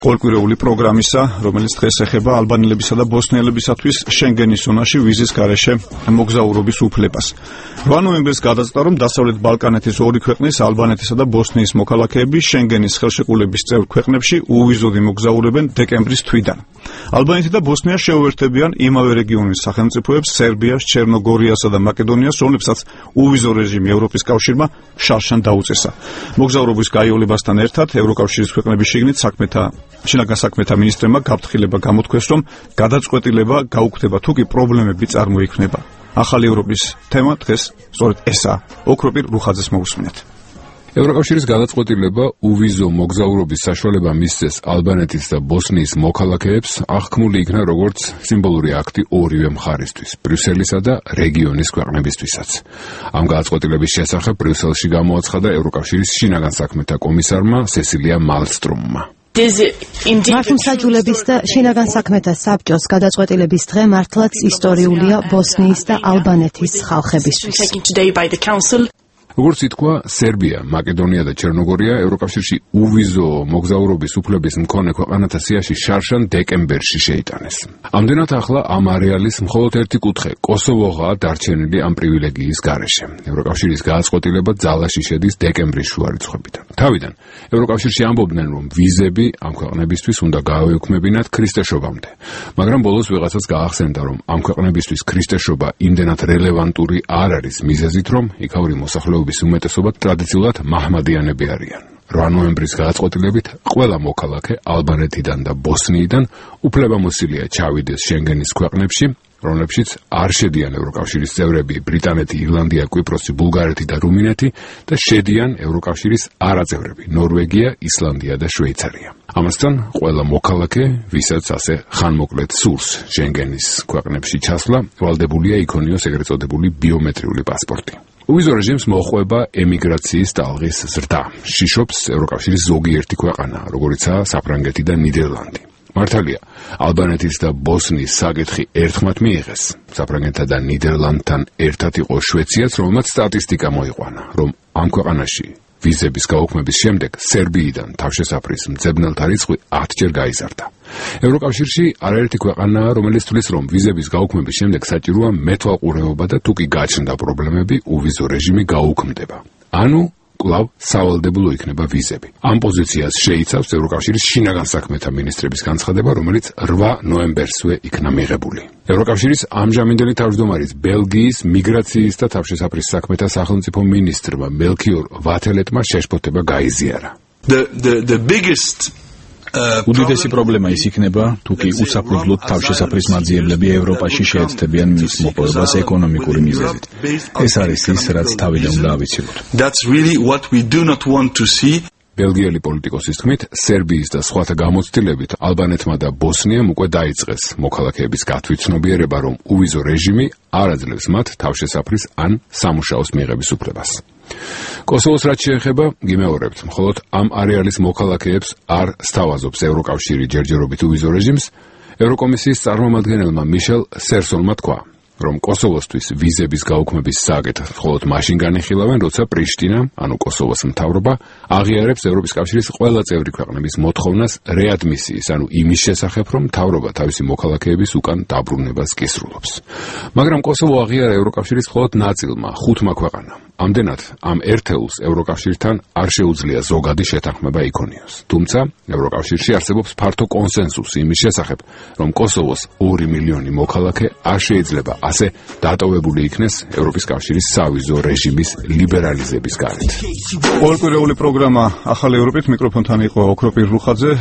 Ყოველკვირეული პროგრამისა, რომელიც დღეს ეხება ალბანელებისა და ბოსნიელებისათვის შენგენის ზონაში ვიზის გარეშე მოგზაურობის უფლებას. 8 ნოემბერს გადაწყდა, რომ დასავლეთ ბალკანეთის ორი ქვეყნის, ალბანეთისა და ბოსნიის მოქალაქეები შენგენის ხელშეკრულების წევრ ქვეყნებში უვიზოდ იმოგზაურებენ დეკემბრის თვიდან. ალბანეთი და ბოსნია შეუერთებიან იმავე რეგიონის სახელმწიფოებს სერბიას, ჩერნოგორიასა და მაკედონიას, რომლებსაც უვიზო რეჟიმი ევროპის კავშირმა შარშან დაუწესა. მოგზაურობის გაიოლებასთან ერთად ევროკავშირის ქვეყნების შიგნით შინაგან საქმეთა მინისტრებმა გაფრთხილება გამოთქვეს, რომ გადაწყვეტილება გაუქმდება თუ კი პრობლემები წარმოიქმნება. ახალი ევროპის თემა დღეს სწორედ ესაა. ოქროპირ რუხაძეს მოусმინეთ. ევროკავშირის გადაწყვეტილება უვიზო მოგზაურობის საშუალება მისცეს ალბანეთის და ბოსნიის მოქალაქეებს აღქმული იქნა როგორც სიმბოლური აქტი ორივე მხარისთვის, ბრიუსელისა და რეგიონის ქვეყნებისთვისაც. ამ გადაწყვეტილების შესახებ ბრიუსელში გამოაცხადა ევროკავშირის შინაგან საქმეთა კომისარმა სესილია მალსტრომმა. მართლმსაჯულების და შინაგან საქმეთა საბჭოს გადაწყვეტილების დღე მართლაც ისტორიულია ბოსნიის და ალბანეთის ხალხებისთვის. როგორც ითქვა, სერბია, მაკედონია და ჩერნოგორია ევროკავშირში უვიზო მოგზაურობის უფლების მქონე ქვეყანათა სიაში შარშან დეკემბერში შეიტანეს. ამდენად ახლა ამ არეალის მხოლოდ ერთი კუთხე, კოსოვოღაა დარჩენილი ამ პრივილეგიის გარეშე. ევროკავშირის გადაწყვეტილება ძალაში შედის დეკემბრის შუა რიცხვებიდან. თავიდან ევროკავშირში ამბობდნენ, რომ ვიზები ამ ქვეყნებისთვის უნდა გააუქმებინათ ქრისტეშობამდე. მაგრამ ბოლოს ვიღაცას გაახსენდა, რომ ამ ქვეყნებისთვის ქრისტეშობა იმდენად რელევანტური არ არის მიზეზით, რომ იქაური მოსახლეობის უმეტესობა ტრადიციულად მაჰმადიანები არიან. 8 ნოემბრის გადაწყვეტილებით ყველა მოქალაქე ალბანეთიდან და ბოსნიიდან უფლებამოსილია ჩავიდეს შენგენის ქვეყნებში, რომლებშიც არ შედიან ევროკავშირის წევრები ბრიტანეთი, ირლანდია, კვიპროსი, ბულგარეთი და რუმინეთი და შედიან ევროკავშირის არაწევრები ნორვეგია, ისლანდია და შვეიცარია. ამასთან ყველა მოქალაქე, ვისაც ასე ხანმოკლედ სურს შენგენის ქვეყნებში ჩასვლა, ვალდებულია იქონიოს ეგრეთ წოდებული ბიომეტრიული პასპორტი. უვიზო რეჟიმს მოჰყვება ემიგრაციის ტალღის ზრდა. შიშობს ევროკავშირის ზოგიერთი ქვეყანა, როგორიცაა საფრანგეთი და ნიდერლანდი. მართალია, ალბანეთის და ბოსნიის საკითხი ერთხმად მიიღეს. საფრანგეთთან და ნიდერლანდთან ერთად იყო შვეციაც, რომელმაც სტატისტიკა მოიყვანა, რომ ამ ქვეყანაში ვიზების გაუქმების შემდეგ სერბიიდან თავშესაფრის მძებნელთა რიცხვი 10-ჯერ გაიზარდა. ევროკავშირში არაერთი ქვეყანაა, რომელიც თვლის, რომ ვიზების გაუქმების შემდეგ საჭიროა მეთვალყურეობა და თუ კი გაჩნდა პრობლემები, უვიზო რეჟიმი გაუქმდება. ანუ კვლავ სავალდებულო იქნება ვიზები. ამ პოზიციას შეიცავს ევროკავშირის შინაგან საქმეთა მინისტრების განცხადება, რომელიც 8 ნოემბერსვე იქნა მიღებული. ევროკავშირის ამჟამინდელი თავმჯდომარის ბელგიის მიგრაციის და თავშესაფრის საქმეთა სახელმწიფო მინისტრმა მელქიორ ვათელეტმა შეშფოთება გაიზიარა. უდიდესი პრობლემა ის იქნება, თუ კი უსაფუძვლოდ თავშესაფრის მაძიებლები ევროპაში შეეცდებიან მის მოპოვებას ეკონომიკური მიზეზით. ეს არის ის, რაც თავიდან უნდა ავიცილოთ. ბელგიელი პოლიტიკოსის თქმით, სერბიის და სხვათა გამოცდილებით ალბანეთმა და ბოსნიამ უკვე დაიწყეს მოქალაქეების გათვითცნობიერება, რომ უვიზო რეჟიმი არ აძლევს მათ თავშესაფრის ან სამუშაოს მიღების უფლებას. კოსოვოს რაც შეეხება, გიმეორებთ, მხოლოდ ამ არეალის მოქალაქეებს არ სთავაზობს ევროკავშირი ჯერჯერობით უვიზო რეჟიმს. ევროკომისიის წარმომადგენელმა მიშელ სერსონმა თქვა, რომ კოსოვოსთვის ვიზების გაუქმების საკითხს მხოლოდ მაშინ განიხილავენ, როცა პრიშტინა, ანუ კოსოვოს მთავრობა, აღიარებს ევროპის კავშირის ყველა წევრი ქვეყნების მოთხოვნას რეადმისიის, ანუ იმის შესახებ, რომ მთავრობა თავისი მოქალაქეების უკან დაბრუნებას კისრულობს. მაგრამ კოსოვო აღიარა ევროკავშირის მხოლოდ ნაწილმა, 5 ქვეყანამ. ამდენად ამ ერთეულს ევროკავშირთან არ შეუძლია ზოგადი შეთანხმება იქონიოს. თუმცა ევროკავშირში არსებობს ფართო კონსენსუსი იმის შესახებ, რომ კოსოვოს 2 მილიონი მოქალაქე არ შეიძლება ასე დატოვებული იქნეს ევროპის კავშირის სავიზო რეჟიმის ლიბერალიზების გარეთ. ყოველკვირეული პროგრამა ახალი ევროპით მიკროფონთან იყო ოქროპირ რუხაძე.